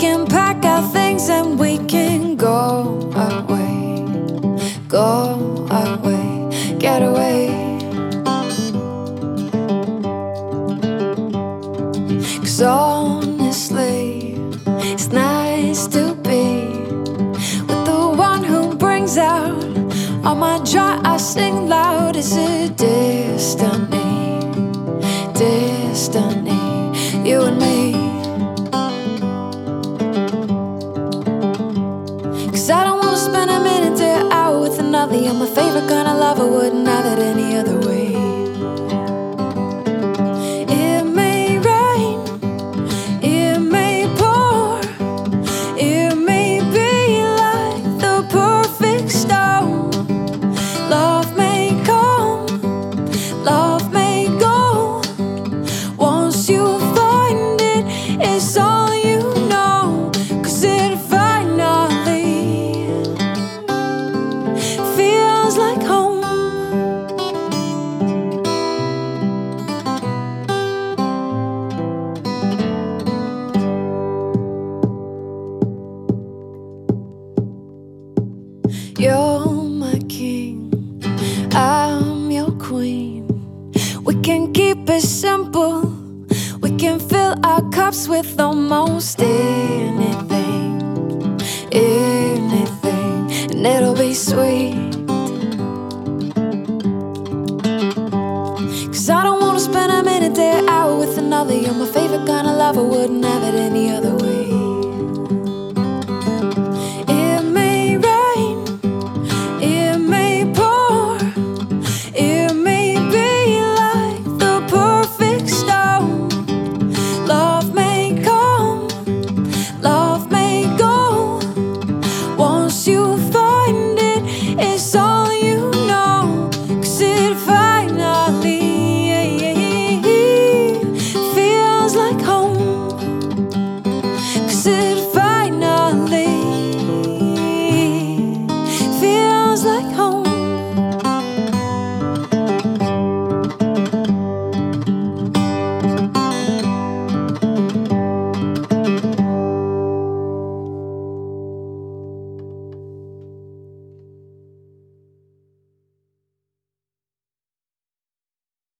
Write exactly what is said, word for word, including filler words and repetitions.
can pack our things and we can go away, go away, get away. 'Cause honestly, it's nice to be with the one who brings out all my joy. I sing loud. Is it destiny, destiny, you and me? 'Cause I don't wanna spend a minute to hour with another. You're my favorite kind of lover, wouldn't have it any other way. It may rain, it may pour, it may be like the perfect storm. Love may come, love may go. Once you find it, it's all you know. 'Cause it finally feels like home. You're my king, I'm your queen. We can keep it simple. We can fill our cups with almost anything, anything, and it'll be sweet. 'Cause I don't wanna spend a minute there, hour with another. You're my favorite kind of lover, wouldn't have it